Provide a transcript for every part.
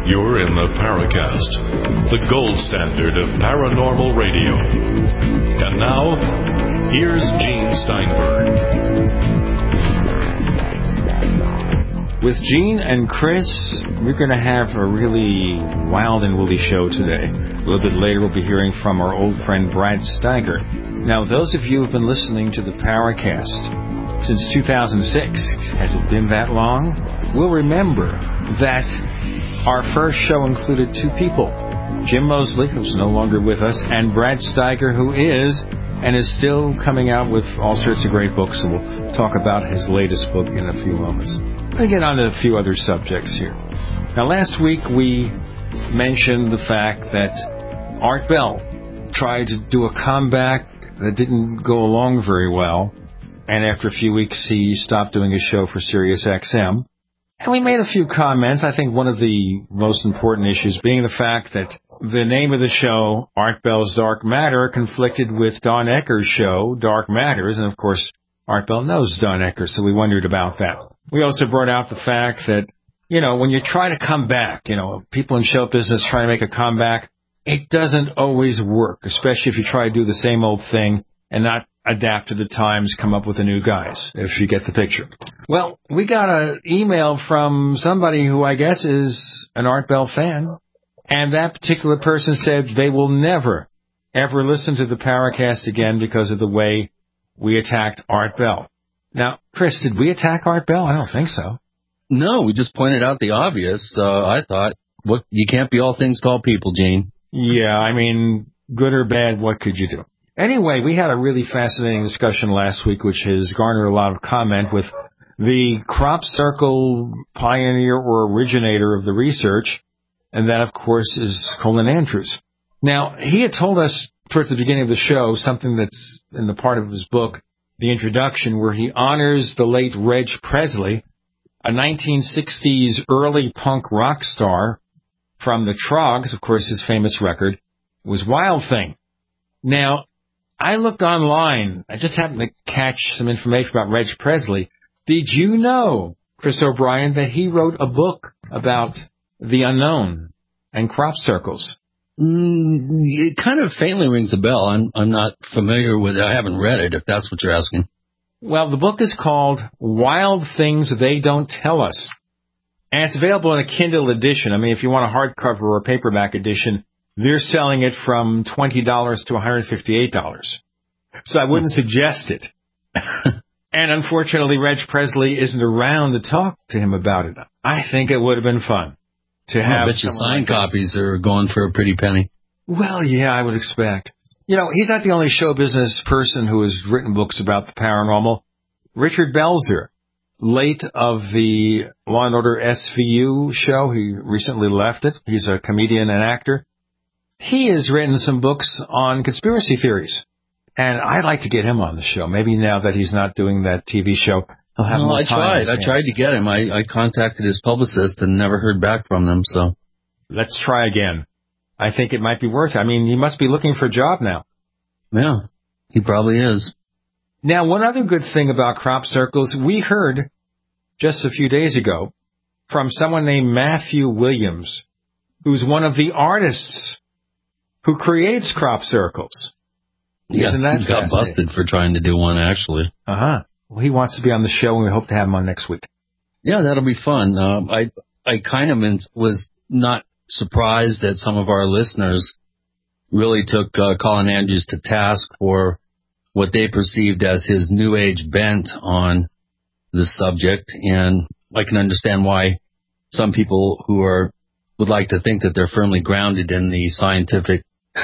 You're in the Paracast, the gold standard of paranormal radio. And now, here's Gene Steinberg. With Gene and Chris, we're going to have a really wild and woolly show today. A little bit later, we'll be hearing from our old friend Brad Steiger. Now, those of you who have been listening to the Paracast since 2006, has it been that long? Will remember that our first show included two people. Jim Mosley, who's no longer with us, and Brad Steiger, who is and is still coming out with all sorts of great books. So we'll talk about his latest book in a few moments. We'll get on to a few other subjects here. Now, last week we mentioned the fact that Art Bell tried to do a comeback that didn't go along very well, and after a few weeks he stopped doing his show for Sirius XM. And we made a few comments. I think one of the most important issues being the fact that the name of the show, Art Bell's Dark Matter, conflicted with Don Ecker's show, Dark Matters, and of course, Art Bell knows Don Ecker, so we wondered about that. We also brought out the fact that, when you try to come back, people in show business try to make a comeback, it doesn't always work, especially if you try to do the same old thing and not adapt to the times, come up with the new guys, if you get the picture. Well, we got an email from somebody who I guess is an Art Bell fan, and that particular person said they will never, ever listen to the Paracast again because of the way we attacked Art Bell. Now, Chris, did we attack Art Bell? I don't think so. No, we just pointed out the obvious. I thought, you can't be all things to all people, Gene. Yeah, good or bad, what could you do? Anyway, we had a really fascinating discussion last week, which has garnered a lot of comment with the crop circle pioneer or originator of the research, and that, of course, is Colin Andrews. Now, he had told us towards the beginning of the show something that's in the part of his book, the introduction, where he honors the late Reg Presley, a 1960s early punk rock star from the Troggs. Of course, his famous record was Wild Thing. Now, I looked online. I just happened to catch some information about Reg Presley. Did you know, Chris O'Brien, that he wrote a book about the unknown and crop circles? It kind of faintly rings a bell. I'm not familiar with it. I haven't read it, if that's what you're asking. Well, the book is called Wild Things They Don't Tell Us. And it's available in a Kindle edition. if you want a hardcover or a paperback edition, they're selling it from $20 to $158. So I wouldn't suggest it. And unfortunately, Reg Presley isn't around to talk to him about it. I think it would have been fun to have. I bet you signed copies are going for a pretty penny. Well, yeah, I would expect. He's not the only show business person who has written books about the paranormal. Richard Belzer, late of the Law and Order SVU show, he recently left it. He's a comedian and actor. He has written some books on conspiracy theories, and I'd like to get him on the show. Maybe now that he's not doing that TV show, he'll have more time. I tried to get him. I contacted his publicist and never heard back from them, so. Let's try again. I think it might be worth it. He must be looking for a job now. Yeah, he probably is. Now, one other good thing about crop circles, we heard just a few days ago from someone named Matthew Williams, who's one of the artists who creates crop circles. Yeah, Isn't that he got busted for trying to do one, actually. Uh-huh. Well, he wants to be on the show, and we hope to have him on next week. Yeah, that'll be fun. I kind of was not surprised that some of our listeners really took Colin Andrews to task for what they perceived as his New Age bent on the subject, and I can understand why some people who would like to think that they're firmly grounded in the scientific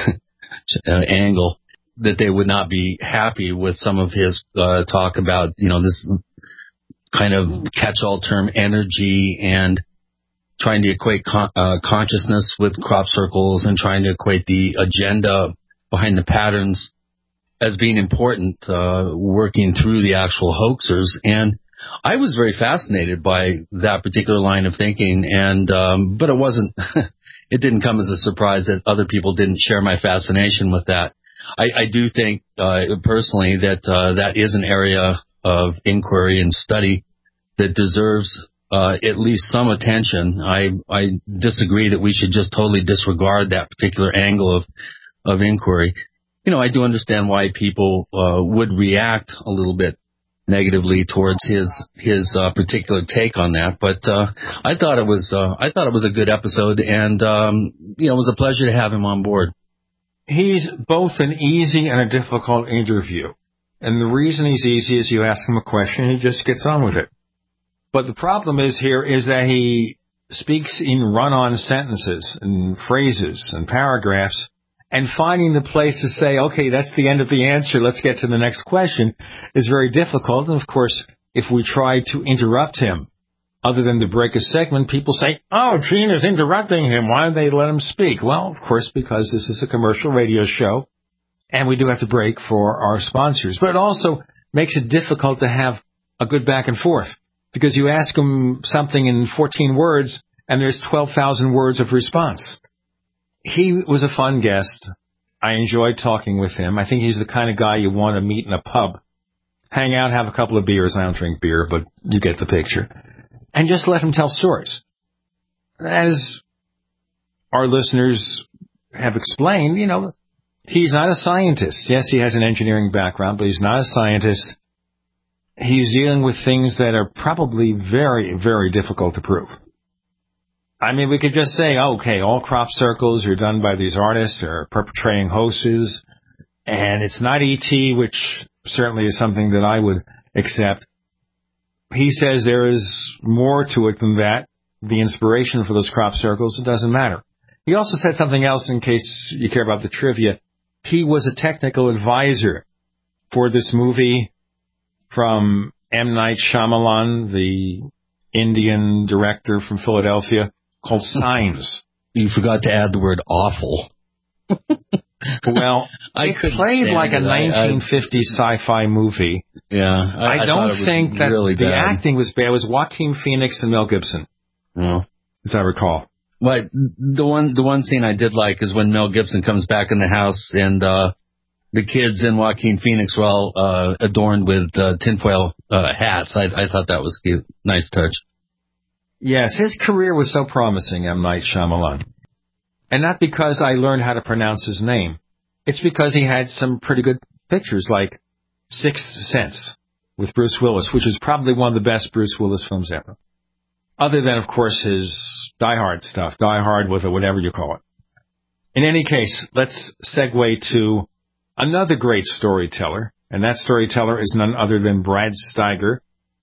angle, that they would not be happy with some of his talk about, this kind of catch-all term energy and trying to equate consciousness with crop circles and trying to equate the agenda behind the patterns as being important, working through the actual hoaxers. And I was very fascinated by that particular line of thinking, and but it wasn't. It didn't come as a surprise that other people didn't share my fascination with that. I do think personally that that is an area of inquiry and study that deserves at least some attention. I disagree that we should just totally disregard that particular angle of inquiry. I do understand why people would react a little bit negatively towards his particular take on that, but I thought it was a good episode, and it was a pleasure to have him on board. He's both an easy and a difficult interview, and the reason he's easy is you ask him a question, he just gets on with it. But the problem is that he speaks in run-on sentences and phrases and paragraphs, and finding the place to say, okay, that's the end of the answer, let's get to the next question, is very difficult. And, of course, if we try to interrupt him, other than to break a segment, people say, oh, Gene is interrupting him. Why don't they let him speak? Well, of course, because this is a commercial radio show, and we do have to break for our sponsors. But it also makes it difficult to have a good back and forth, because you ask him something in 14 words, and there's 12,000 words of response. He was a fun guest. I enjoyed talking with him. I think he's the kind of guy you want to meet in a pub. Hang out, have a couple of beers. I don't drink beer, but you get the picture. And just let him tell stories. As our listeners have explained, he's not a scientist. Yes, he has an engineering background, but he's not a scientist. He's dealing with things that are probably very, very difficult to prove. I mean, we could just say, okay, all crop circles are done by these artists or perpetrating hoaxes, and it's not E.T., which certainly is something that I would accept. He says there is more to it than that. The inspiration for those crop circles, it doesn't matter. He also said something else in case you care about the trivia. He was a technical advisor for this movie from M. Night Shyamalan, the Indian director from Philadelphia, called Signs. You forgot to add the word awful. Well, it played like a 1950s sci-fi movie. Yeah. I don't think that really the acting was bad. It was Joaquin Phoenix and Mel Gibson, as I recall. But the one scene I did like is when Mel Gibson comes back in the house and the kids and Joaquin Phoenix were all adorned with tinfoil hats. I thought that was cute. Nice touch. Yes, his career was so promising, M. Night Shyamalan. And not because I learned how to pronounce his name. It's because he had some pretty good pictures, like Sixth Sense with Bruce Willis, which is probably one of the best Bruce Willis films ever. Other than, of course, his Die Hard stuff, Die Hard with it, whatever you call it. In any case, let's segue to another great storyteller, and that storyteller is none other than Brad Steiger,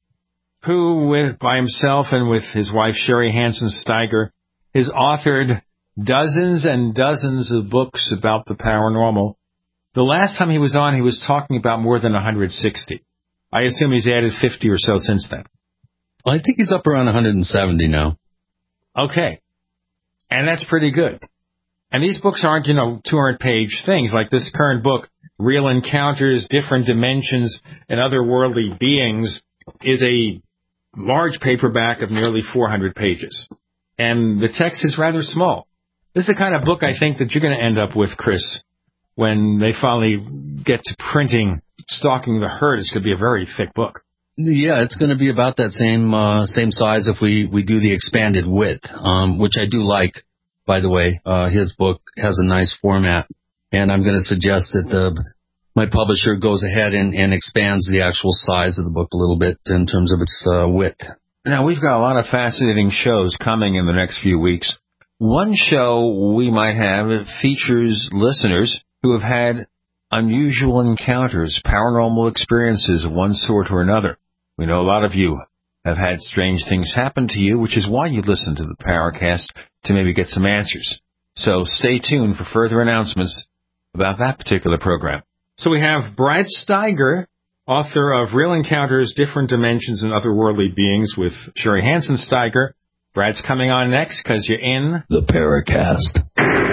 who, by himself and with his wife Sherry Hansen Steiger, has authored dozens and dozens of books about the paranormal. The last time he was on, he was talking about more than 160. I assume he's added 50 or so since then. Well, I think he's up around 170 now. Okay. And that's pretty good. And these books aren't, 200-page things. Like this current book, Real Encounters, Different Dimensions, and Otherworldly Beings, is a large paperback of nearly 400 pages. And the text is rather small. This is the kind of book I think that you're going to end up with, Chris, when they finally get to printing Stalking the Herd. It's going to be a very thick book. Yeah, it's going to be about that same size if we do the expanded width, which I do like, by the way. His book has a nice format, and I'm going to suggest that my publisher goes ahead and expands the actual size of the book a little bit in terms of its width. Now, we've got a lot of fascinating shows coming in the next few weeks. One show we might have features listeners who have had unusual encounters, paranormal experiences of one sort or another. We know a lot of you have had strange things happen to you, which is why you listen to the Paracast, to maybe get some answers. So stay tuned for further announcements about that particular program. So we have Brad Steiger, author of Real Encounters, Different Dimensions, and Otherworldly Beings with Sherry Hansen Steiger. Brad's coming on next because you're in the Paracast.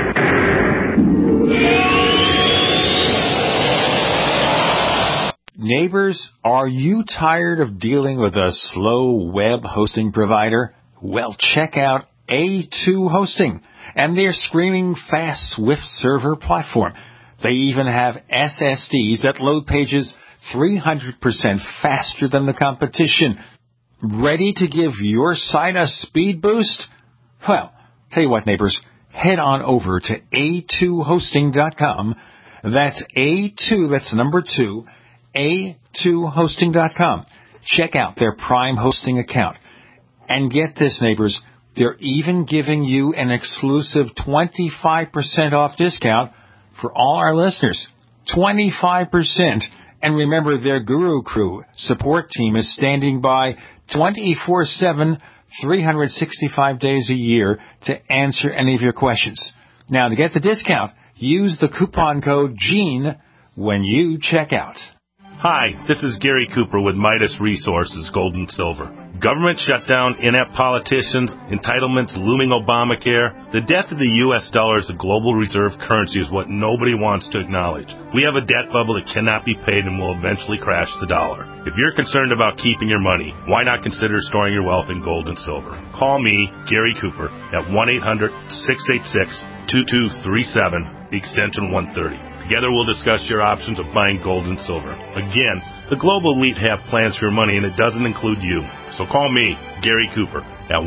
Neighbors, are you tired of dealing with a slow web hosting provider? Well, check out A2 Hosting and their screaming fast Swift server platform. They even have SSDs that load pages 300% faster than the competition. Ready to give your site a speed boost? Well, tell you what, neighbors, head on over to a2hosting.com. That's A2, that's the number 2, a2hosting.com. Check out their Prime hosting account. And get this, neighbors, they're even giving you an exclusive 25% off discount for all our listeners. 25%. And remember, their Guru Crew support team is standing by 24/7, 365 days a year to answer any of your questions. Now, to get the discount, use the coupon code GENE when you check out. Hi, this is Gary Cooper with Midas Resources, Gold and Silver. Government shutdown, inept politicians, entitlements, looming Obamacare. The death of the U.S. dollar as a global reserve currency is what nobody wants to acknowledge. We have a debt bubble that cannot be paid and will eventually crash the dollar. If you're concerned about keeping your money, why not consider storing your wealth in gold and silver? Call me, Gary Cooper, at 1-800-686-2237, the extension 130. Together we'll discuss your options of buying gold and silver. Again, the global elite have plans for your money, and it doesn't include you. So call me, Gary Cooper, at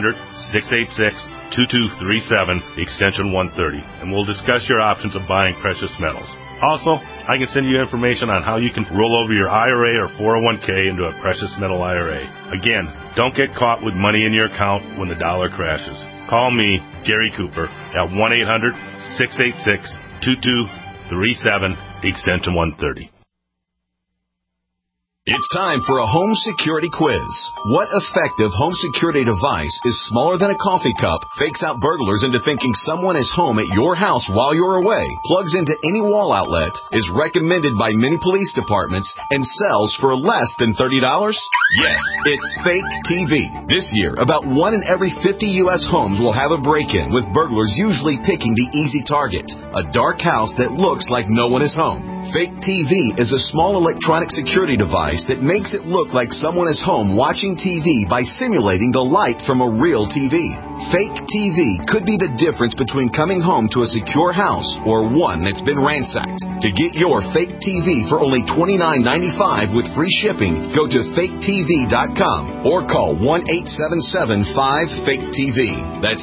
1-800-686-2237, extension 130, and we'll discuss your options of buying precious metals. Also, I can send you information on how you can roll over your IRA or 401k into a precious metal IRA. Again, don't get caught with money in your account when the dollar crashes. Call me, Gary Cooper, at 1-800-686-2237, extension 130. It's time for a home security quiz. What effective home security device is smaller than a coffee cup, fakes out burglars into thinking someone is home at your house while you're away, plugs into any wall outlet, is recommended by many police departments, and sells for less than $30? Yes, it's Fake TV. This year, about 1 in every 50 U.S. homes will have a break-in, with burglars usually picking the easy target, a dark house that looks like no one is home. Fake TV is a small electronic security device that makes it look like someone is home watching TV by simulating the light from a real TV. Fake TV could be the difference between coming home to a secure house or one that's been ransacked. To get your Fake TV for only $29.95 with free shipping, go to faketv.com or call 1-877-5-FAKE-TV. That's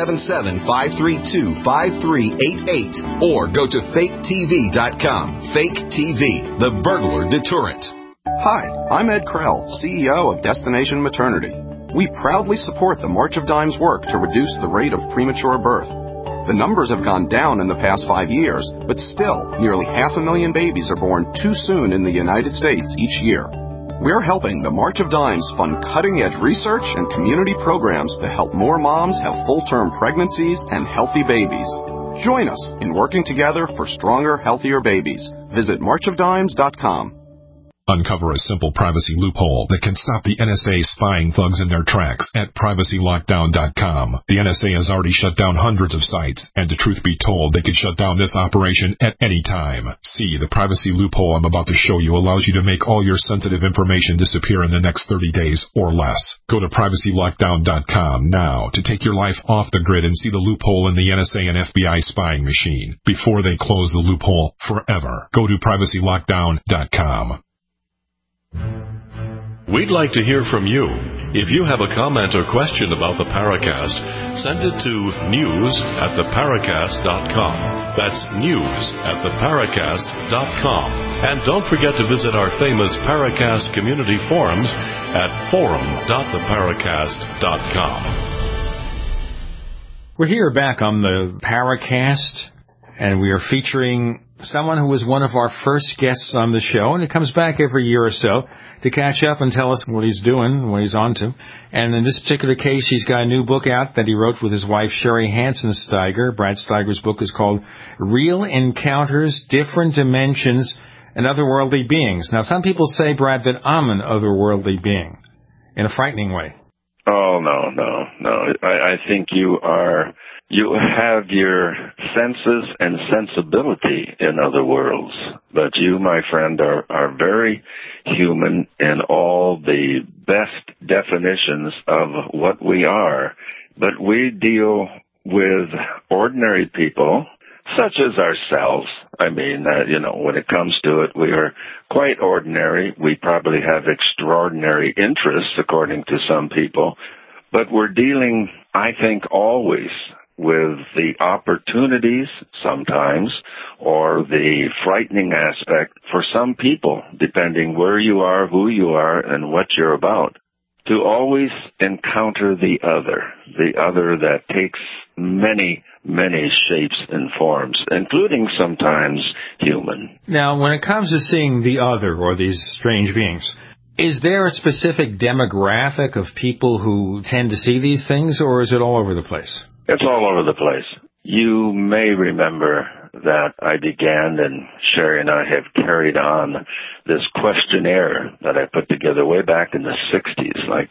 877-532-5388 or go to faketv.com. Fake TV, the burglar deterrent. Hi, I'm Ed Krell, CEO of Destination Maternity. We proudly support the March of Dimes work to reduce the rate of premature birth. The numbers have gone down in the past 5 years, but still, nearly 500,000 babies are born too soon in the United States each year. We're helping the March of Dimes fund cutting-edge research and community programs to help more moms have full-term pregnancies and healthy babies. Join us in working together for stronger, healthier babies. Visit marchofdimes.com. Uncover a simple privacy loophole that can stop the NSA spying thugs in their tracks at privacylockdown.com. The NSA has already shut down hundreds of sites, and to truth be told, they could shut down this operation at any time. See, the privacy loophole I'm about to show you allows you to make all your sensitive information disappear in the next 30 days or less. Go to privacylockdown.com now to take your life off the grid and see the loophole in the NSA and FBI spying machine before they close the loophole forever. Go to privacylockdown.com. We'd like to hear from you. If you have a comment or question about the Paracast, send it to news@theparacast.com. That's news@theparacast.com. And don't forget to visit our famous Paracast community forums at forum.theparacast.com. We're here back on the Paracast, and we are featuring someone who was one of our first guests on the show, and he comes back every year or so to catch up and tell us what he's doing, what he's on to. And in this particular case, he's got a new book out that he wrote with his wife, Sherry Hansen Steiger. Brad Steiger's book is called Real Encounters, Different Dimensions, and Otherworldly Beings. Now, some people say, Brad, that I'm an otherworldly being in a frightening way. Oh, no. I think you have your senses and sensibility in other worlds, but you, my friend, are very human in all the best definitions of what we are. But we deal with ordinary people such as ourselves. I mean, when it comes to it, we are quite ordinary. We probably have extraordinary interests, according to some people. But we're dealing, I think, always with the opportunities sometimes or the frightening aspect for some people, depending where you are, who you are, and what you're about, to always encounter the other that takes many, many shapes and forms, including sometimes human. Now, when it comes to seeing the other or these strange beings, is there a specific demographic of people who tend to see these things, or is it all over the place? It's all over the place. You may remember that I began, and Sherry and I have carried on this questionnaire that I put together way back in the 60s, like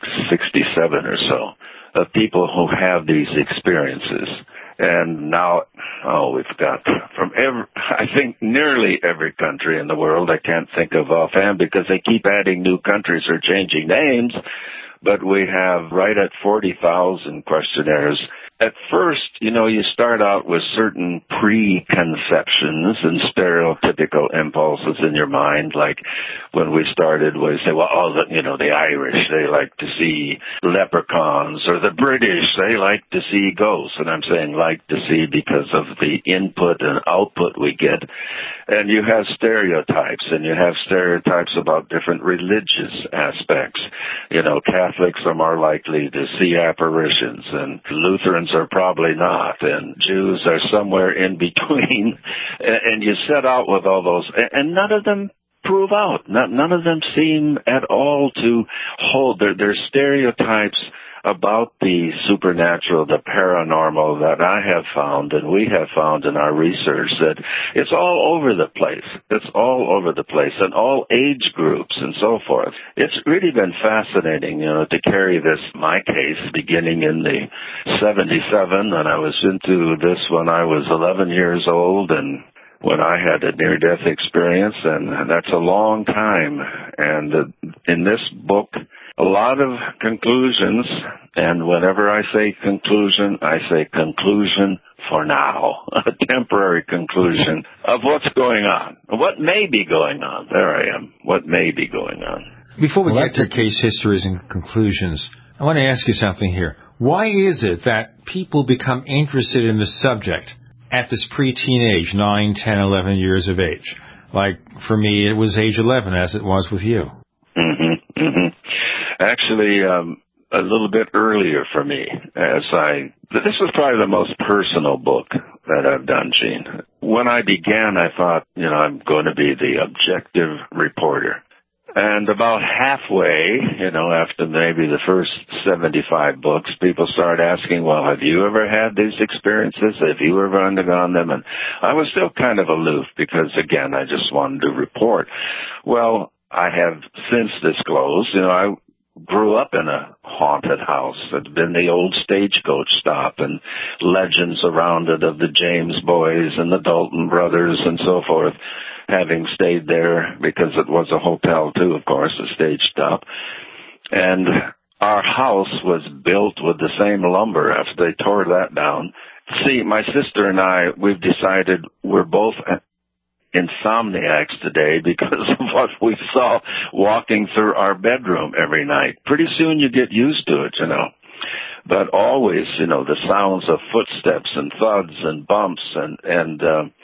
67 or so, of people who have these experiences. And now, we've got from I think nearly every country in the world. I can't think of offhand because they keep adding new countries or changing names, but we have right at 40,000 questionnaires. At first, you start out with certain preconceptions and stereotypical impulses in your mind. Like when we started, we say, well, the Irish, they like to see leprechauns, or the British, they like to see ghosts. And I'm saying like to see because of the input and output we get. And you have stereotypes, and you have stereotypes about different religious aspects. Catholics are more likely to see apparitions, and Lutherans are probably not, and Jews are somewhere in between. And you set out with all those, and none of them prove out. None of them seem at all to hold. They're stereotypes about the supernatural, the paranormal that I have found and we have found in our research, that it's all over the place. It's all over the place, and all age groups and so forth. It's really been fascinating, to carry this, my case, beginning in the 77, and I was into this when I was 11 years old, and when I had a near-death experience, and that's a long time. And in this book, a lot of conclusions, and whenever I say conclusion, I say conclusion for now, a temporary conclusion of what's going on, what may be going on. There I am, what may be going on. Before we get to case histories and conclusions, I want to ask you something here. Why is it that people become interested in the subject at this pre-teen age, 9, 10, 11 years of age? Like, for me, it was age 11, as it was with you. Actually, a little bit earlier for me, this was probably the most personal book that I've done, Gene. When I began, I thought, I'm going to be the objective reporter. And about halfway, after maybe the first 75 books, people started asking, well, have you ever had these experiences? Have you ever undergone them? And I was still kind of aloof because, again, I just wanted to report. Well, I have since disclosed, I grew up in a haunted house. It's been the old stagecoach stop, and legends around it of the James boys and the Dalton brothers and so forth, having stayed there because it was a hotel too, of course, a stage stop. And our house was built with the same lumber after they tore that down. See, my sister and I, we've decided we're both insomniacs today because of what we saw walking through our bedroom every night. Pretty soon you get used to it, But always, the sounds of footsteps and thuds and bumps and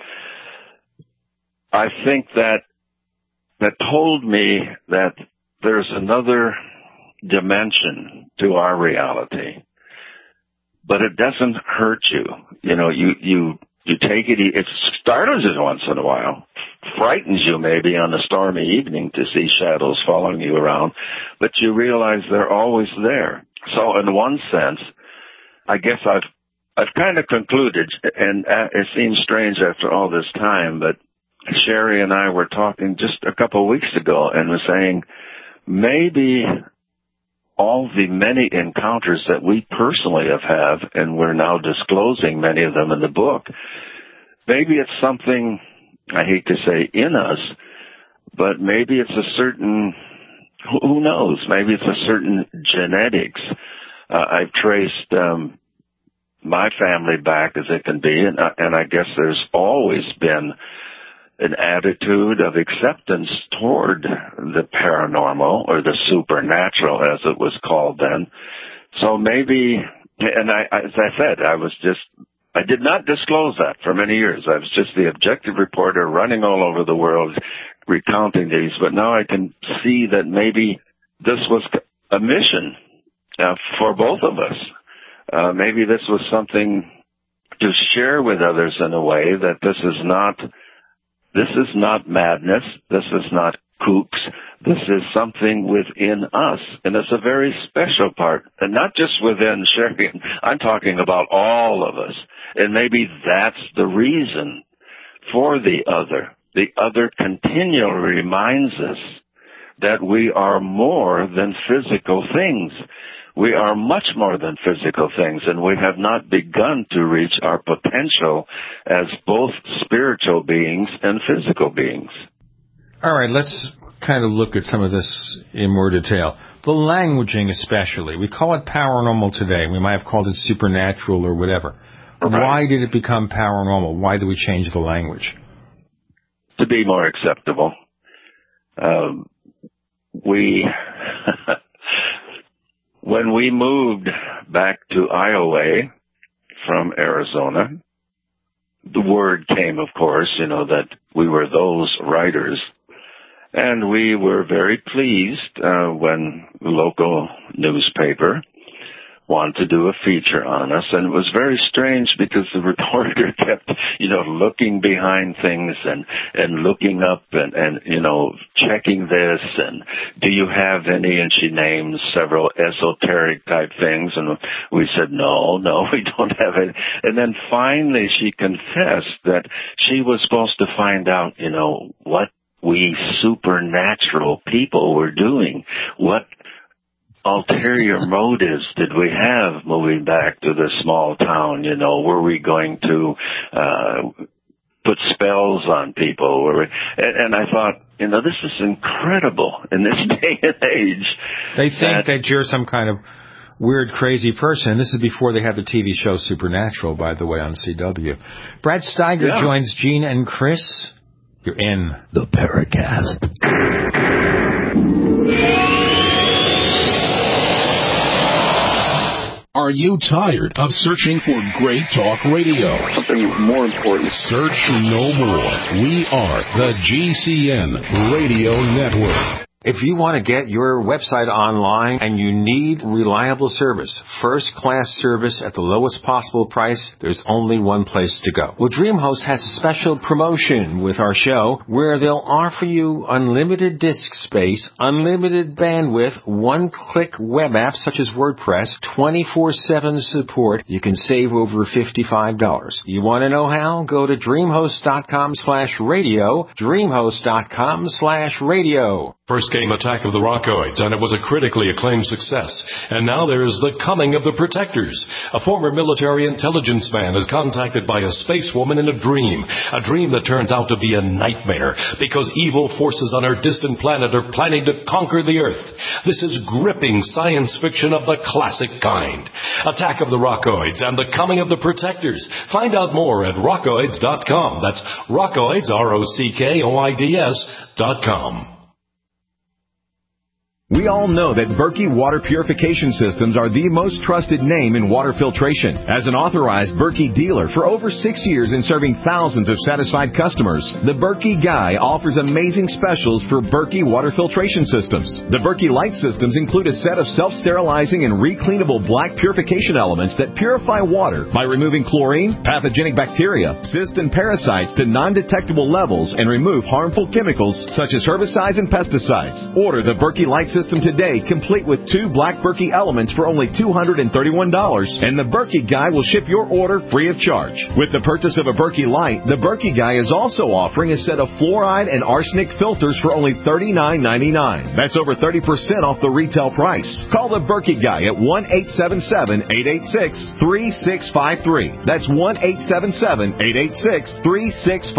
I think that told me that there's another dimension to our reality. But it doesn't hurt you. You take it startles you once in a while, frightens you maybe on a stormy evening to see shadows following you around, but you realize they're always there. So in one sense, I guess I've kind of concluded, and it seems strange after all this time, but Sherry and I were talking just a couple of weeks ago and were saying maybe all the many encounters that we personally have had, and we're now disclosing many of them in the book, maybe it's something, I hate to say in us, but maybe it's a certain, who knows, maybe it's a certain genetics. I've traced my family back as it can be, and I guess there's always been an attitude of acceptance toward the paranormal or the supernatural, as it was called then. So maybe, and as I said, I did not disclose that for many years. I was just the objective reporter running all over the world recounting these, but now I can see that maybe this was a mission for both of us. Maybe this was something to share with others in a way that this is not madness, this is not kooks, this is something within us, and it's a very special part, and not just within Sherry. I'm talking about all of us, and maybe that's the reason for the other. The other continually reminds us that we are more than physical things. We are much more than physical things, and we have not begun to reach our potential as both spiritual beings and physical beings. All right, let's kind of look at some of this in more detail. The languaging especially. We call it paranormal today. We might have called it supernatural or whatever. Right. Why did it become paranormal? Why did we change the language? To be more acceptable. When we moved back to Iowa from Arizona, the word came, of course, that we were those writers. And we were very pleased when the local newspaper wanted to do a feature on us. And it was very strange because the reporter kept, looking behind things and looking up and checking this. And do you have any? And she named several esoteric type things. And we said, no, we don't have it. And then finally she confessed that she was supposed to find out, what we supernatural people were doing. What ulterior motives did we have moving back to this small town? Were we going to put spells on people? And I thought, this is incredible in this day and age. They think that you're some kind of weird, crazy person. This is before they had the TV show Supernatural, by the way, on CW. Brad Steiger joins Gene and Chris. You're in the Paracast. Are you tired of searching for great talk radio? Something more important. Search no more. We are the GCN Radio Network. If you want to get your website online and you need reliable service, first-class service at the lowest possible price, there's only one place to go. Well, DreamHost has a special promotion with our show where they'll offer you unlimited disk space, unlimited bandwidth, one-click web apps such as WordPress, 24/7 support. You can save over $55. You want to know how? Go to DreamHost.com/radio, DreamHost.com/radio. First came Attack of the Rockoids, and it was a critically acclaimed success. And now there is The Coming of the Protectors. A former military intelligence man is contacted by a space woman in a dream that turns out to be a nightmare because evil forces on our distant planet are planning to conquer the Earth. This is gripping science fiction of the classic kind. Attack of the Rockoids and The Coming of the Protectors. Find out more at rockoids.com. That's Rockoids, ROCKOIDS.com. We all know that Berkey Water Purification Systems are the most trusted name in water filtration. As an authorized Berkey dealer for over 6 years and serving thousands of satisfied customers, the Berkey Guy offers amazing specials for Berkey Water Filtration Systems. The Berkey Light Systems include a set of self-sterilizing and recleanable black purification elements that purify water by removing chlorine, pathogenic bacteria, cysts, and parasites to non-detectable levels and remove harmful chemicals such as herbicides and pesticides. Order the Berkey Light System today, complete with 2 black Berkey elements for only $231, and the Berkey Guy will ship your order free of charge. With the purchase of a Berkey Light, the Berkey Guy is also offering a set of fluoride and arsenic filters for only $39.99. That's over 30% off the retail price. Call the Berkey Guy at 1-877-886-3653. That's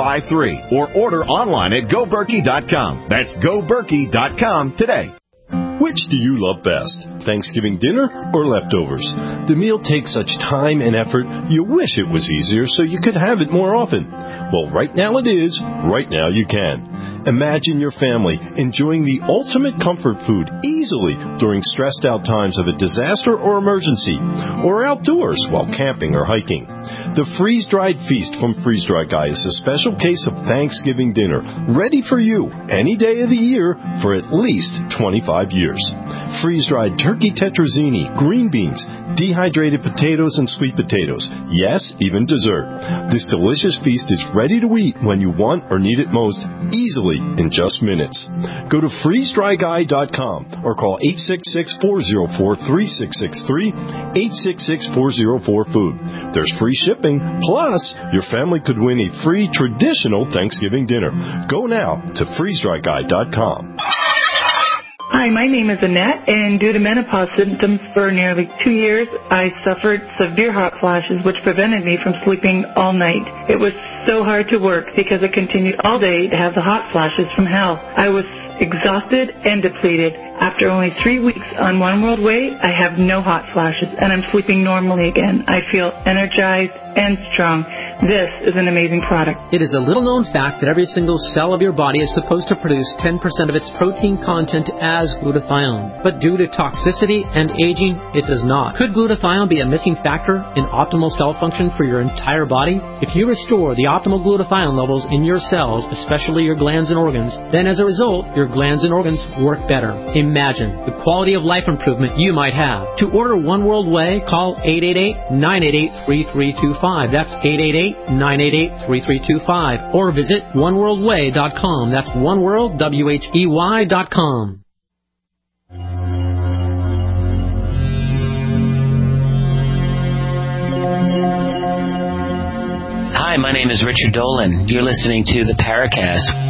1-877-886-3653. Or order online at GoBerkey.com. That's GoBerkey.com today. Which do you love best, Thanksgiving dinner or leftovers? The meal takes such time and effort, you wish it was easier so you could have it more often. Well, right now it is. Right now you can. Imagine your family enjoying the ultimate comfort food easily during stressed out times of a disaster or emergency, or outdoors while camping or hiking. The freeze-dried feast from Freeze Dry Guy is a special case of Thanksgiving dinner, ready for you any day of the year for at least 25 years. Freeze-dried turkey tetrazzini, green beans, dehydrated potatoes, and sweet potatoes. Yes, even dessert. This delicious feast is ready to eat when you want or need it most, easily in just minutes. Go to freezedryguy.com or call 866-404-3663, 866-404-FOOD. There's free shipping, plus your family could win a free traditional Thanksgiving dinner. Go now to freezedryguy.com. Hi, my name is Annette, and due to menopause symptoms for nearly 2 years, I suffered severe hot flashes, which prevented me from sleeping all night. It was so hard to work because I continued all day to have the hot flashes from hell. I was exhausted and depleted. After only 3 weeks on One World Way, I have no hot flashes, and I'm sleeping normally again. I feel energized and strong. This is an amazing product. It is a little-known fact that every single cell of your body is supposed to produce 10% of its protein content as glutathione. But due to toxicity and aging, it does not. Could glutathione be a missing factor in optimal cell function for your entire body? If you restore the optimal glutathione levels in your cells, especially your glands and organs, then as a result, your glands and organs work better. Imagine the quality of life improvement you might have. To order One World Way, call 888-988-3325. That's 888-988-3325. Or visit oneworldway.com. That's oneworldwhey.com. Hi, my name is Richard Dolan. You're listening to the Paracast.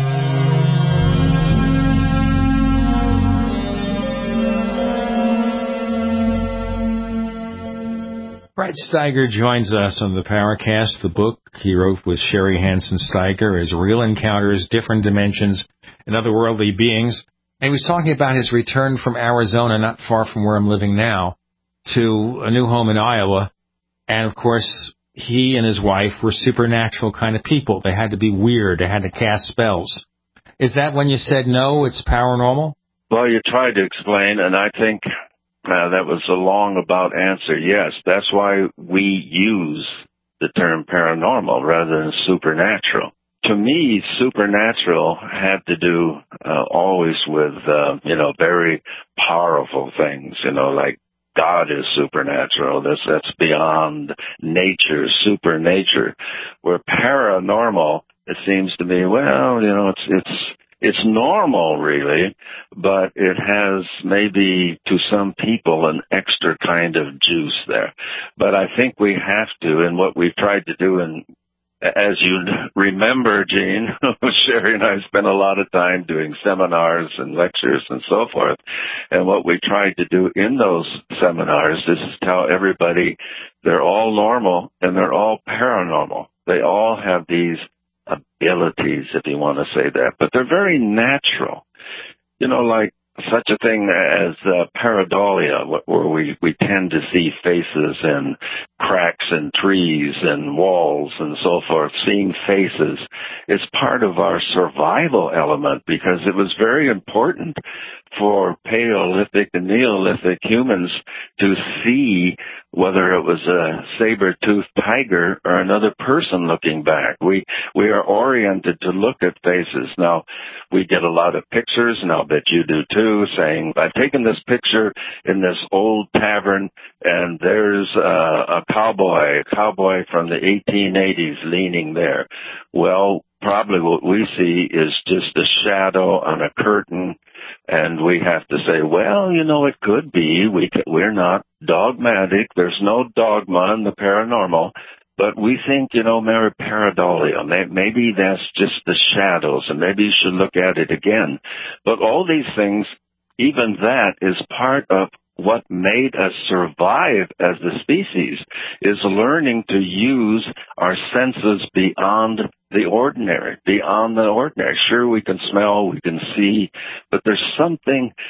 Brad Steiger joins us on the Paracast. The book he wrote with Sherry Hansen Steiger is Real Encounters, Different Dimensions, and Otherworldly Beings. And he was talking about his return from Arizona, not far from where I'm living now, to a new home in Iowa. And, of course, he and his wife were supernatural kind of people. They had to be weird. They had to cast spells. Is that when you said no, it's paranormal? Well, you tried to explain, and I think that was a long about answer. Yes, that's why we use the term paranormal rather than supernatural. To me, supernatural had to do always with, very powerful things, like God is supernatural. That's beyond nature, supernature. Where paranormal, it seems to me, it's normal, really, but it has maybe to some people an extra kind of juice there. But I think we have to, and what we've tried to do, and as you remember, Gene, Sherry and I spent a lot of time doing seminars and lectures and so forth. And what we tried to do in those seminars is tell everybody they're all normal and they're all paranormal. They all have these abilities, if you want to say that, but they're very natural. Like such a thing as pareidolia, where we tend to see faces and cracks in trees and walls and so forth. Seeing faces is part of our survival element because it was very important for Paleolithic and Neolithic humans to see whether it was a saber-toothed tiger or another person looking back. We are oriented to look at faces. Now, we get a lot of pictures, and I'll bet you do too, saying, I've taken this picture in this old tavern, and there's a cowboy from the 1880s leaning there. Well, probably what we see is just a shadow on a curtain, and we have to say, well, it could be. We're not dogmatic. There's no dogma in the paranormal. But we think, pareidolia, maybe that's just the shadows, and maybe you should look at it again. But all these things, even that is part of what made us survive as a species, is learning to use our senses beyond the ordinary, Sure, we can smell, we can see, but there's something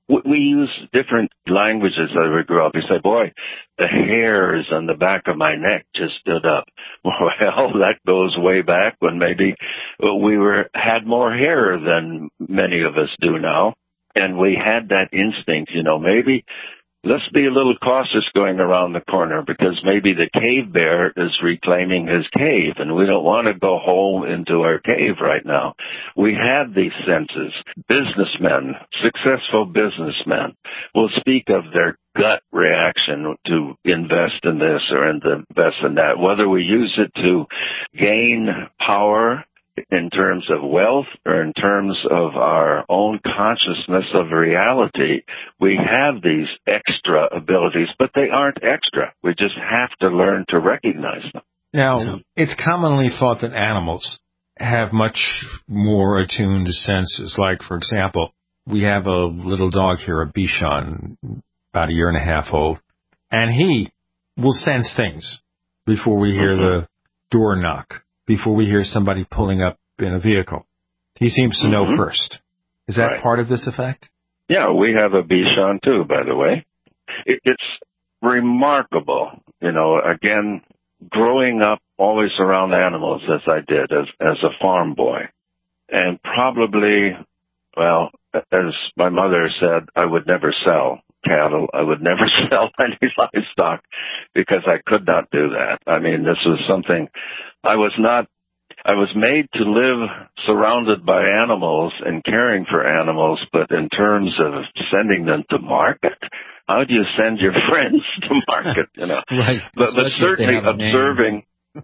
we use different languages as we grew up. You say, boy, the hairs on the back of my neck just stood up. Well, that goes way back when maybe we had more hair than many of us do now. And we had that instinct, maybe let's be a little cautious going around the corner because maybe the cave bear is reclaiming his cave and we don't want to go home into our cave right now. We have these senses. Businessmen, successful businessmen will speak of their gut reaction to invest in this or invest in that, whether we use it to gain power in terms of wealth or in terms of our own consciousness of reality. We have these extra abilities, but they aren't extra. We just have to learn to recognize them. Now, it's commonly thought that animals have much more attuned senses. Like, for example, we have a little dog here, a Bichon, about 1.5 years old, and he will sense things before we hear the door knock, before we hear somebody pulling up in a vehicle. He seems to know first. Is that part of this effect? Yeah, we have a Bichon too, by the way. It's remarkable, again, growing up always around animals as I did as a farm boy. And probably, well, as my mother said, I would never sell cattle. I would never sell any livestock because I could not do that. I mean, this was something I was made to live surrounded by animals and caring for animals, but in terms of sending them to market, how do you send your friends to market, Right. But certainly observing,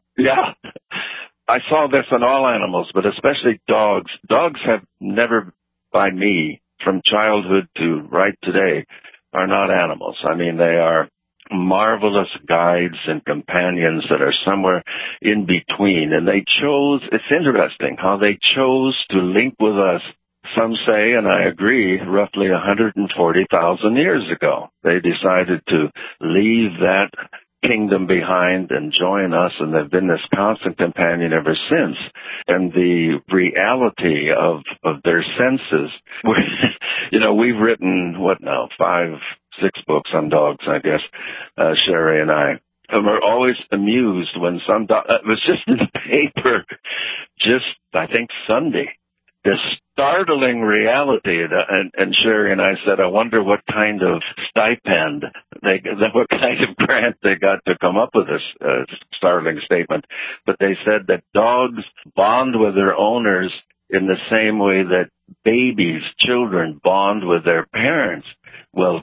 I saw this in all animals, but especially dogs. Dogs have never, by me, from childhood to right today, are not animals. I mean, they are marvelous guides and companions that are somewhere in between. And it's interesting how they chose to link with us, some say, and I agree, roughly 140,000 years ago. They decided to leave that kingdom behind and join us, and they've been this constant companion ever since. And the reality of their senses, we've written, 5-6 books on dogs, I guess, Sherry and I. And we're always amused when some dog, it was just in the paper, I think Sunday, this startling reality, and Sherry and I said, I wonder what kind of stipend, what kind of grant they got to come up with this startling statement. But they said that dogs bond with their owners in the same way that children bond with their parents. Well,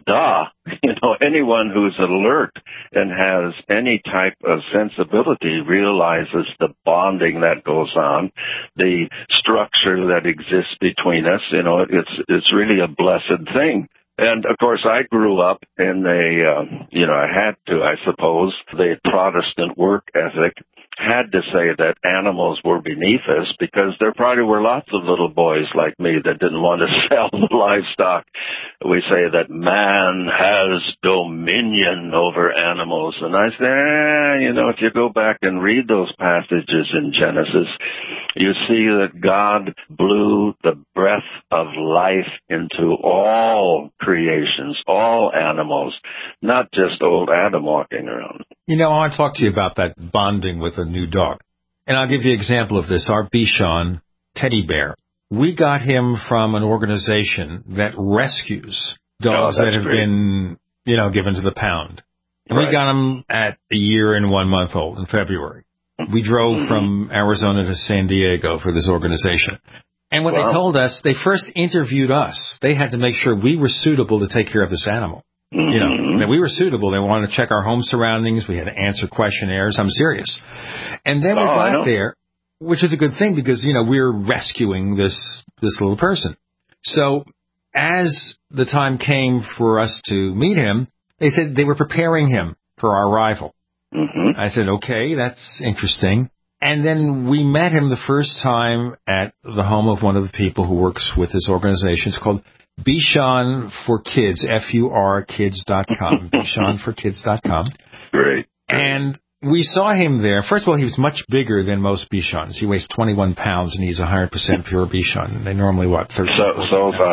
anyone who's alert and has any type of sensibility realizes the bonding that goes on, the structure that exists between us. It's really a blessed thing. And, of course, I grew up in I had to, I suppose, the Protestant work ethic had to say that animals were beneath us because there probably were lots of little boys like me that didn't want to sell the livestock. We say that man has dominion over animals. And I say, if you go back and read those passages in Genesis, you see that God blew the breath of life into all creations, all animals, not just old Adam walking around. I want to talk to you about that bonding with a new dog. And I'll give you an example of this. Our Bichon, Teddy Bear, we got him from an organization that rescues dogs that have been, given to the pound. And we got him at 1 year and 1 month old in February. We drove from Arizona to San Diego for this organization. And what they told us, they first interviewed us. They had to make sure we were suitable to take care of this animal. That we were suitable. They wanted to check our home surroundings. We had to answer questionnaires. I'm serious. And then we got there, which is a good thing because, we're rescuing this little person. So as the time came for us to meet him, they said they were preparing him for our arrival. I said, okay, that's interesting. And then we met him the first time at the home of one of the people who works with this organization. It's called Bichon for Kids, FURkids.com, BichonForKids.com. Great. And we saw him there. First of all, he was much bigger than most Bichons. He weighs 21 pounds, and he's 100% pure Bichon. They normally, 30 So is ours.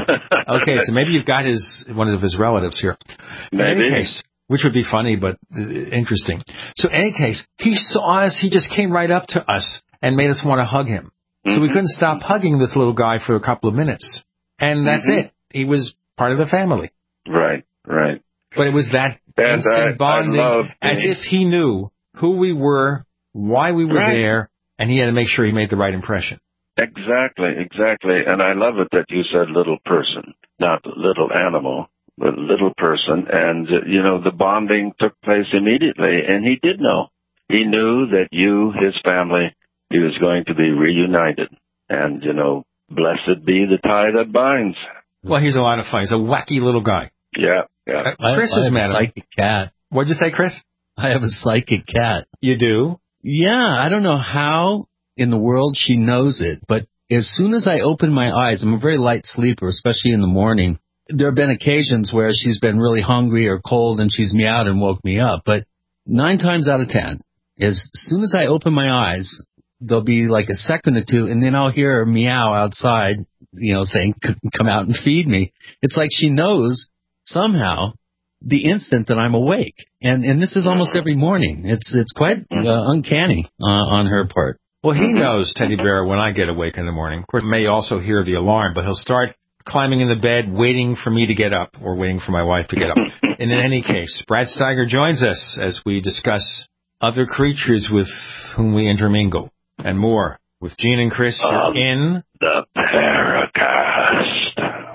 Okay, so maybe you've got one of his relatives here. Maybe. In any case, which would be funny, but interesting. So in any case, he saw us. He just came right up to us and made us want to hug him. So we couldn't stop hugging this little guy for a couple of minutes. And that's it. He was part of the family. Right. But it was that instant bonding, as if he knew who we were, why we were there, and he had to make sure he made the right impression. Exactly. And I love it that you said little person, not little animal, but little person. And, the bonding took place immediately, and he did know. He knew that his family, he was going to be reunited. And, blessed be the tie that binds. Well, he's a lot of fun. He's a wacky little guy. Yeah. Chris has met him. I have a psychic cat. What'd you say, Chris? I have a psychic cat. You do? Yeah, I don't know how in the world she knows it, but as soon as I open my eyes, I'm a very light sleeper, especially in the morning. There have been occasions where she's been really hungry or cold and she's meowed and woke me up, but 9 times out of 10, as soon as I open my eyes, there'll be like a second or two, and then I'll hear her meow outside, saying, come out and feed me. It's like she knows somehow the instant that I'm awake. And this is almost every morning. It's quite uncanny on her part. Well, he knows, Teddy Bear, when I get awake in the morning. Of course, may also hear the alarm, but he'll start climbing in the bed, waiting for me to get up, or waiting for my wife to get up. And in any case, Brad Steiger joins us as we discuss other creatures with whom we intermingle and more with Gene and Chris in the Paracast.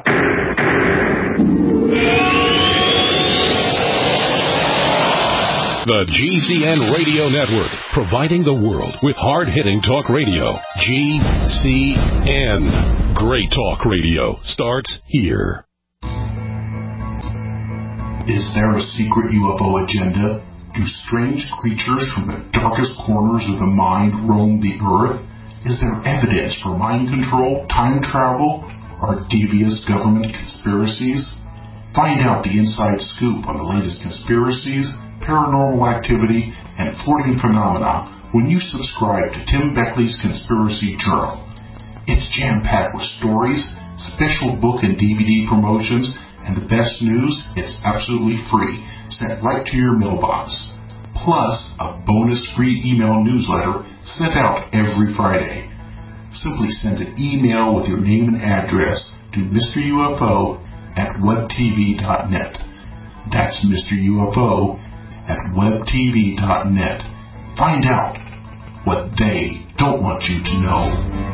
The GCN Radio Network, providing the world with hard-hitting talk radio. GCN. Great talk radio starts here. Is there a secret UFO agenda? Do strange creatures from the darkest corners of the mind roam the earth? Is there evidence for mind control, time travel, or devious government conspiracies? Find out the inside scoop on the latest conspiracies, paranormal activity, and floating phenomena when you subscribe to Tim Beckley's Conspiracy Journal. It's jam-packed with stories, special book and DVD promotions, and the best news, it's absolutely free, sent right to your mailbox. Plus, a bonus free email newsletter sent out every Friday. Simply send an email with your name and address to MrUFO@webtv.net. That's Mr. UFO at webtv.net. Find out what they don't want you to know.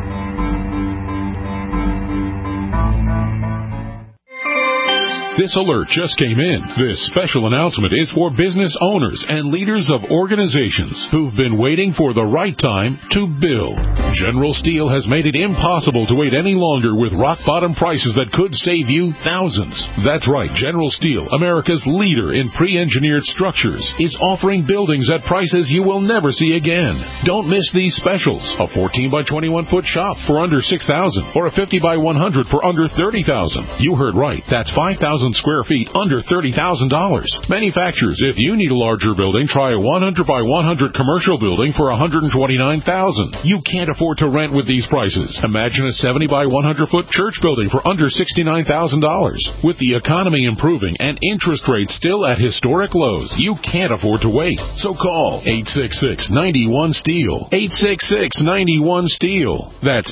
This alert just came in. This special announcement is for business owners and leaders of organizations who've been waiting for the right time to build. General Steel has made it impossible to wait any longer with rock-bottom prices that could save you thousands. That's right, General Steel, America's leader in pre-engineered structures, is offering buildings at prices you will never see again. Don't miss these specials. A 14 by 21 foot shop for under $6,000 or a 50 by 100 for under $30,000. You heard right. That's 5,000 square feet under $30,000. Manufacturers, if you need a larger building, try a 100 by 100 commercial building for $129,000. You can't afford to rent with these prices. Imagine a 70 by 100 foot church building for under $69,000. With the economy improving and interest rates still at historic lows, you can't afford to wait. So call 866-91-STEEL. 866-91-STEEL. That's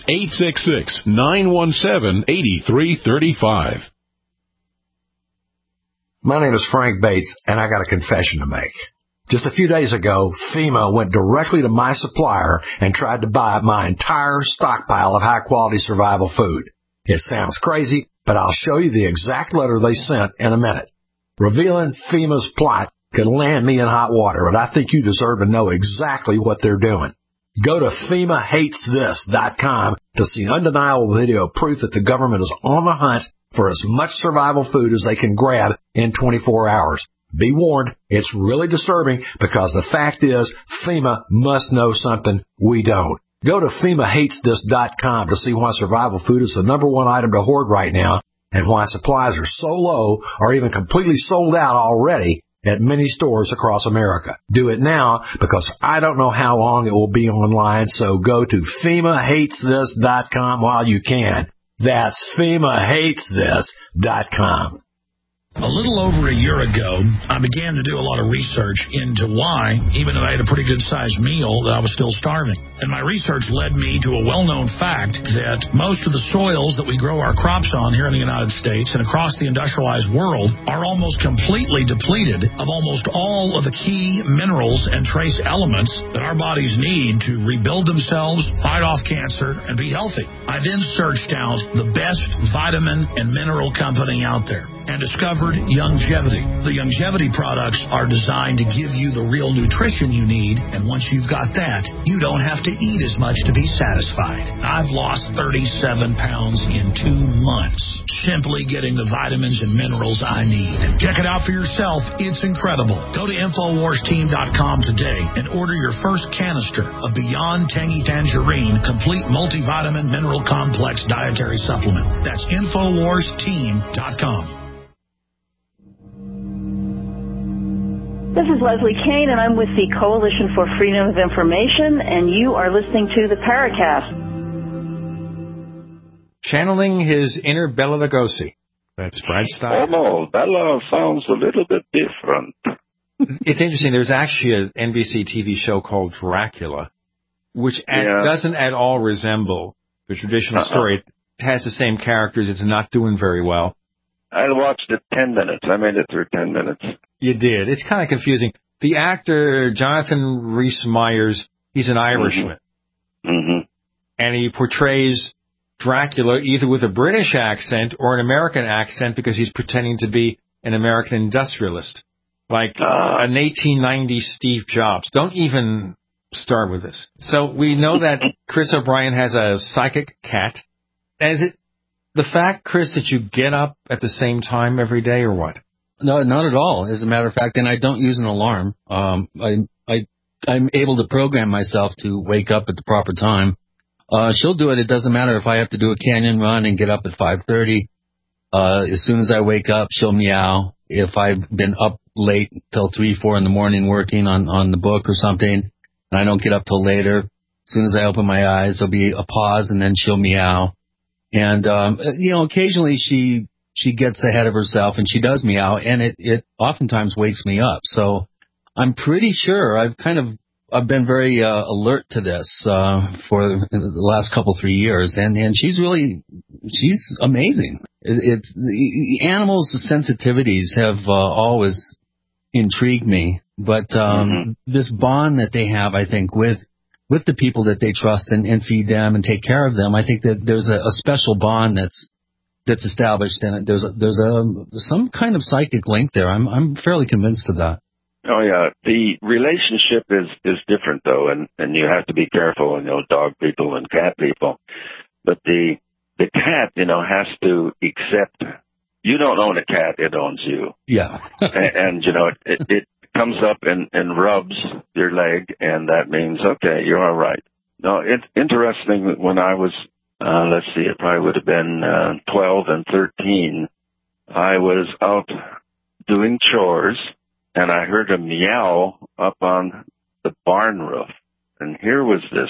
866-917-8335. My name is Frank Bates, and I got a confession to make. Just a few days ago, FEMA went directly to my supplier and tried to buy my entire stockpile of high-quality survival food. It sounds crazy, but I'll show you the exact letter they sent in a minute. Revealing FEMA's plot could land me in hot water, and I think you deserve to know exactly what they're doing. Go to FEMAHatesThis.com to see undeniable video proof that the government is on the hunt for as much survival food as they can grab in 24 hours. Be warned, it's really disturbing because the fact is FEMA must know something we don't. Go to FEMAHatesThis.com to see why survival food is the number one item to hoard right now and why supplies are so low or even completely sold out already at many stores across America. Do it now because I don't know how long it will be online, so go to FEMAHatesThis.com while you can. That's FEMAHatesThis.com. A little over a year ago, I began to do a lot of research into why, even though I had a pretty good-sized meal, that I was still starving. And my research led me to a well-known fact that most of the soils that we grow our crops on here in the United States and across the industrialized world are almost completely depleted of almost all of the key minerals and trace elements that our bodies need to rebuild themselves, fight off cancer, and be healthy. I then searched out the best vitamin and mineral company out there and discovered Youngevity. The Youngevity products are designed to give you the real nutrition you need, and once you've got that, you don't have to eat as much to be satisfied. I've lost 37 pounds in 2 months, simply getting the vitamins and minerals I need. Check it out for yourself. It's incredible. Go to InfoWarsTeam.com today and order your first canister of Beyond Tangy Tangerine Complete Multivitamin Mineral Complex Dietary Supplement. That's InfoWarsTeam.com. This is Leslie Kane, and I'm with the Coalition for Freedom of Information, and you are listening to the Paracast. Channeling his inner Bela Lugosi. That's Brad Steiger. Oh, no, Bela sounds a little bit different. It's interesting. There's actually an NBC TV show called Dracula, which doesn't at all resemble the traditional story. It has the same characters. It's not doing very well. I watched it 10 minutes. I made it through 10 minutes. You did. It's kind of confusing. The actor, Jonathan Rhys-Meyers, he's an Irishman. Mm-hmm. And he portrays Dracula either with a British accent or an American accent because he's pretending to be an American industrialist. Like an 1890s Steve Jobs. Don't even start with this. So we know that Chris O'Brien has a psychic cat. Is it the fact, Chris, that you get up at the same time every day or what? No, not at all. As a matter of fact, and I don't use an alarm. I'm able to program myself to wake up at the proper time. She'll do it. It doesn't matter if I have to do a canyon run and get up at 5:30. As soon as I wake up, she'll meow. If I've been up late till 3, 4 in the morning working on the book or something, and I don't get up till later, as soon as I open my eyes, there'll be a pause, and then she'll meow. And, occasionally she gets ahead of herself and she does meow, and it oftentimes wakes me up. So I'm pretty sure I've been very alert to this for the last 3 years, and she's amazing. The animals' sensitivities have always intrigued me, but this bond that they have, I think, with the people that they trust and feed them and take care of them, I think that there's a special bond that's established, and there's some kind of psychic link there. I'm fairly convinced of that. Oh yeah, the relationship is different though, and you have to be careful, dog people and cat people. But the cat, has to accept. You don't own a cat; it owns you. Yeah. and it comes up and rubs your leg, and that means, okay, you're all right. Now, it's interesting, when I was, it probably would have been 12 and 13, I was out doing chores, and I heard a meow up on the barn roof. And here was this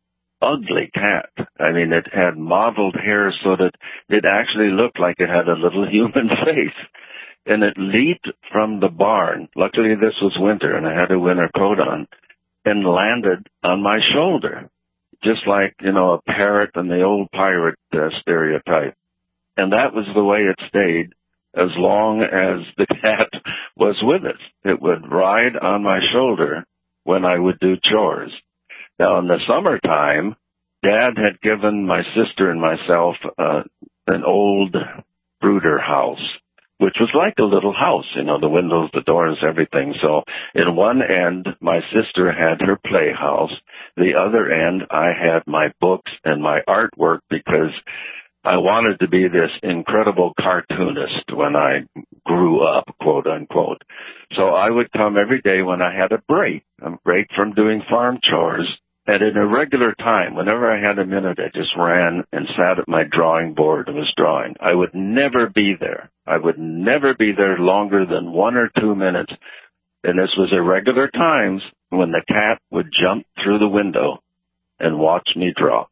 ugly cat. I mean, it had mottled hair so that it actually looked like it had a little human face. And it leaped from the barn. Luckily, this was winter, and I had a winter coat on, and landed on my shoulder, just like, a parrot and the old pirate stereotype. And that was the way it stayed as long as the cat was with us. It would ride on my shoulder when I would do chores. Now, in the summertime, Dad had given my sister and myself an old brooder house, which was like a little house, the windows, the doors, everything. So in one end, my sister had her playhouse. The other end, I had my books and my artwork, because I wanted to be this incredible cartoonist when I grew up, quote unquote. So I would come every day when I had a break from doing farm chores. And in a regular time, whenever I had a minute, I just ran and sat at my drawing board and was drawing. I would never be there. I would never be there longer than 1 or 2 minutes. And this was irregular times when the cat would jump through the window and watch me draw.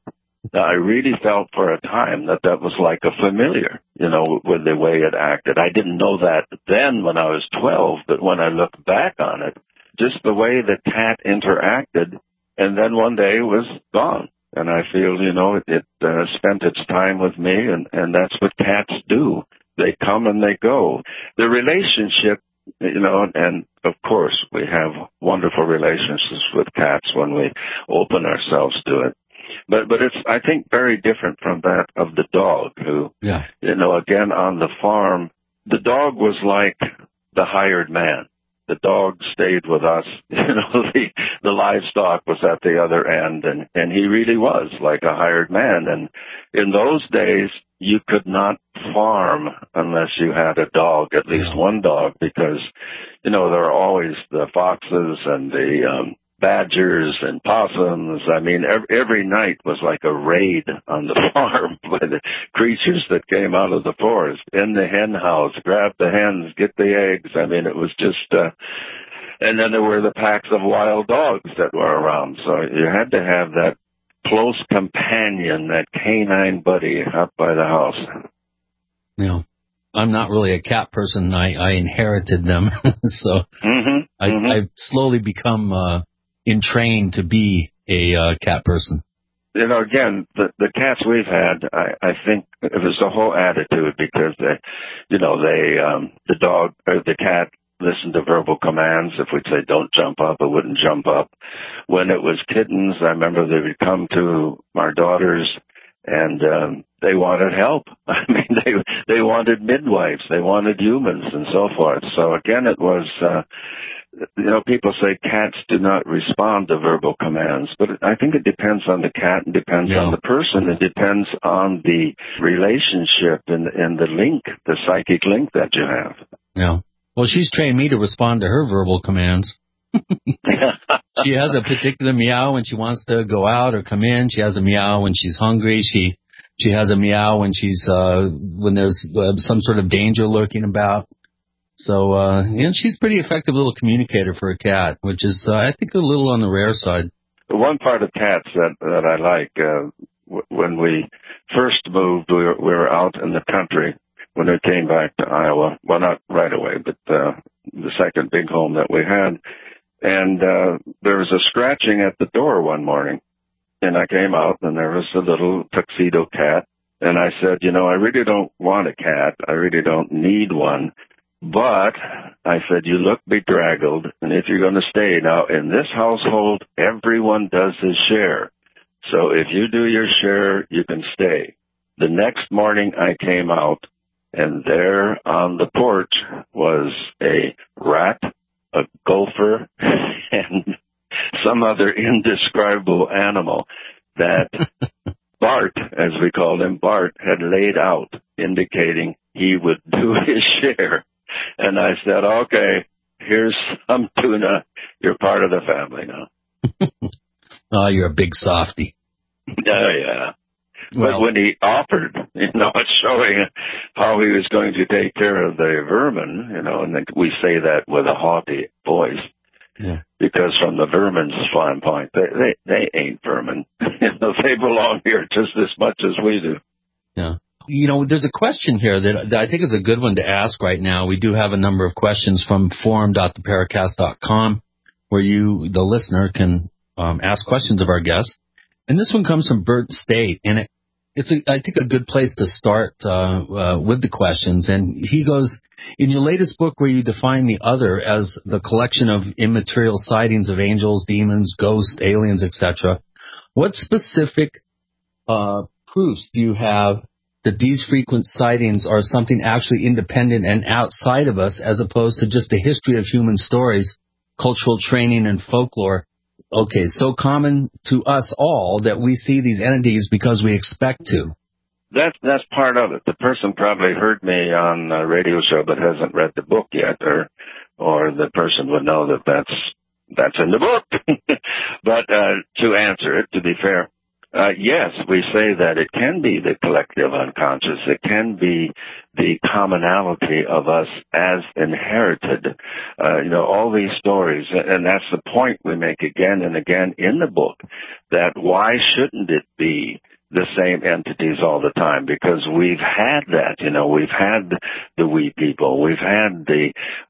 I really felt for a time that was like a familiar, with the way it acted. I didn't know that then when I was 12, but when I look back on it, just the way the cat interacted, and then one day it was gone. And I feel, it spent its time with me, and that's what cats do. They come and they go. The relationship, and of course we have wonderful relationships with cats when we open ourselves to it. But it's, I think, very different from that of the dog who, again, on the farm, the dog was like the hired man. The dog stayed with us. The livestock was at the other end, and he really was like a hired man. And in those days, you could not farm unless you had a dog, at least one dog, because, there are always the foxes and the badgers and possums. I mean, every night was like a raid on the farm by the creatures that came out of the forest in the hen house, grab the hens, get the eggs. I mean, it was just, and then there were the packs of wild dogs that were around. So you had to have that close companion, that canine buddy up by the house. Yeah. I'm not really a cat person. I inherited them. So I've slowly become, entrained to be a cat person. Again, the cats we've had, I think it was the whole attitude because the dog or the cat listened to verbal commands. If we'd say don't jump up, it wouldn't jump up. When it was kittens, I remember they would come to our daughters and they wanted help. I mean, they wanted midwives, they wanted humans and so forth. So again, it was people say cats do not respond to verbal commands, but I think it depends on the cat and depends on the person. It depends on the relationship and the link, the psychic link that you have. Yeah. Well, she's trained me to respond to her verbal commands. She has a particular meow when she wants to go out or come in. She has a meow when she's hungry. She has a meow when when there's some sort of danger lurking about. So, she's a pretty effective little communicator for a cat, which is, I think, a little on the rare side. The one part of cats that I like, when we first moved, we were out in the country when we came back to Iowa. Well, not right away, but the second big home that we had. And there was a scratching at the door one morning. And I came out, and there was a little tuxedo cat. And I said, I really don't want a cat. I really don't need one. But I said, you look bedraggled, and if you're going to stay now in this household, everyone does his share. So if you do your share, you can stay. The next morning I came out, and there on the porch was a rat, a gopher, and some other indescribable animal that Bart, as we called him, Bart, had laid out, indicating he would do his share. And I said, okay, here's some tuna. You're part of the family now. Oh, you're a big softy. Oh, yeah. Well, but when he offered, showing how he was going to take care of the vermin, and then we say that with a haughty voice. Yeah. Because from the vermin's standpoint, they ain't vermin. They belong here just as much as we do. Yeah. There's a question here that I think is a good one to ask right now. We do have a number of questions from forum.theparacast.com where you, the listener, can ask questions of our guests. And this one comes from Bert State, and it's I think, a good place to start with the questions. And he goes, in your latest book where you define the other as the collection of immaterial sightings of angels, demons, ghosts, aliens, etc., what specific proofs do you have that these frequent sightings are something actually independent and outside of us as opposed to just a history of human stories, cultural training, and folklore? Okay, so common to us all that we see these entities because we expect to. That's part of it. The person probably heard me on a radio show but hasn't read the book yet, or the person would know that that's in the book. But to answer it, to be fair, yes, we say that it can be the collective unconscious. It can be the commonality of us as inherited. All these stories, and that's the point we make again and again in the book, that why shouldn't it be the same entities all the time, because we've had that. We've had the wee people. We've had the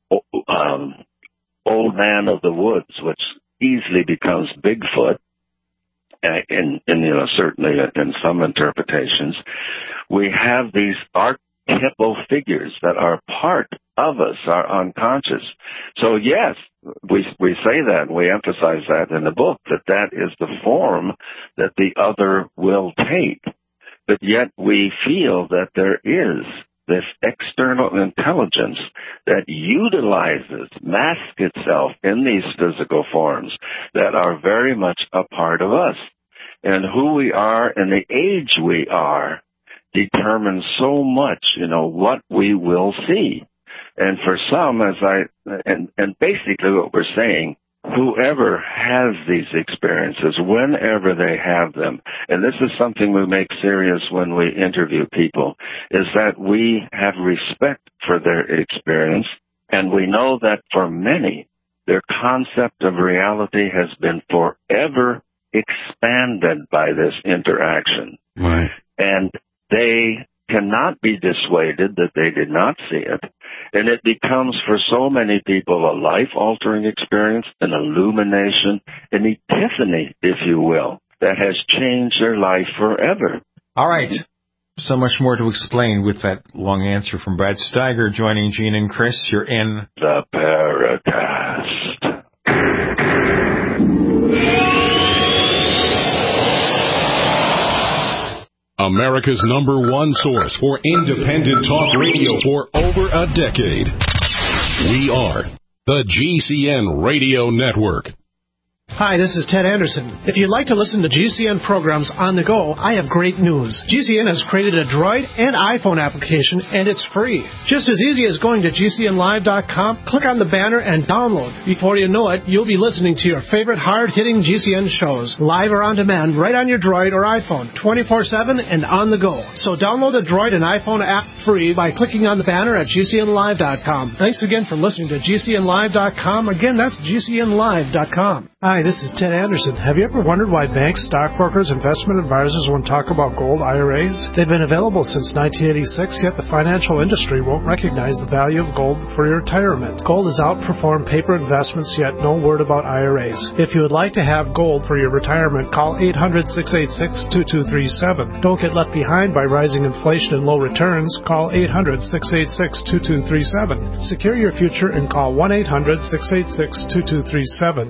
old man of the woods, which easily becomes Bigfoot, certainly in some interpretations. We have these archetypal figures that are part of us, are unconscious. So yes, we say that, and we emphasize that in the book, that is the form that the other will take. But yet we feel that there is this external intelligence that utilizes, masks itself in these physical forms that are very much a part of us. And who we are and the age we are determines so much, what we will see. And for some, and basically what we're saying, whoever has these experiences, whenever they have them, and this is something we make serious when we interview people, is that we have respect for their experience, and we know that for many, their concept of reality has been forever expanded by this interaction. Right. And they cannot be dissuaded that they did not see it. And it becomes, for so many people, a life-altering experience, an illumination, an epiphany, if you will, that has changed their life forever. All right. So much more to explain with that long answer from Brad Steiger. Joining Gene and Chris, you're in the Paracast. America's #1 source for independent talk radio for over a decade. We are the GCN Radio Network. Hi, this is Ted Anderson. If you'd like to listen to GCN programs on the go, I have great news. GCN has created a Droid and iPhone application, and it's free. Just as easy as going to GCNlive.com, click on the banner, and download. Before you know it, you'll be listening to your favorite hard-hitting GCN shows, live or on demand, right on your Droid or iPhone, 24/7 and on the go. So download the Droid and iPhone app free by clicking on the banner at GCNlive.com. Thanks again for listening to GCNlive.com. Again, that's GCNlive.com. Hi, this is Ted Anderson. Have you ever wondered why banks, stockbrokers, investment advisors won't talk about gold IRAs? They've been available since 1986, yet the financial industry won't recognize the value of gold for your retirement. Gold has outperformed paper investments, yet no word about IRAs. If you would like to have gold for your retirement, call 800-686-2237. Don't get left behind by rising inflation and low returns. Call 800-686-2237. Secure your future and call 1-800-686-2237.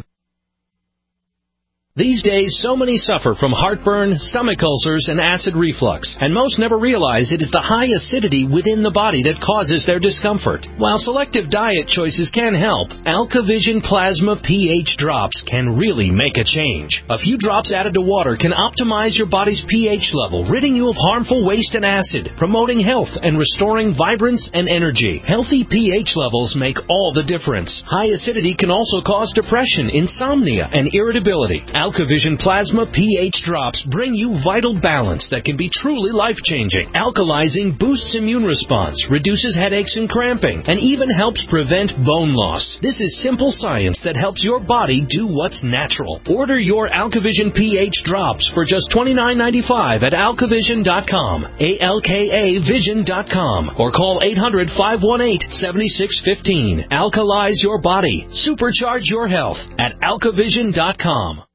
These days, so many suffer from heartburn, stomach ulcers, and acid reflux, and most never realize it is the high acidity within the body that causes their discomfort. While selective diet choices can help, AlkaVision Plasma pH drops can really make a change. A few drops added to water can optimize your body's pH level, ridding you of harmful waste and acid, promoting health and restoring vibrance and energy. Healthy pH levels make all the difference. High acidity can also cause depression, insomnia, and irritability. AlkaVision Plasma pH drops bring you vital balance that can be truly life-changing. Alkalizing boosts immune response, reduces headaches and cramping, and even helps prevent bone loss. This is simple science that helps your body do what's natural. Order your AlkaVision pH drops for just $29.95 at alkavision.com, ALKAvision.com, or call 800-518-7615. Alkalize your body. Supercharge your health at alkavision.com.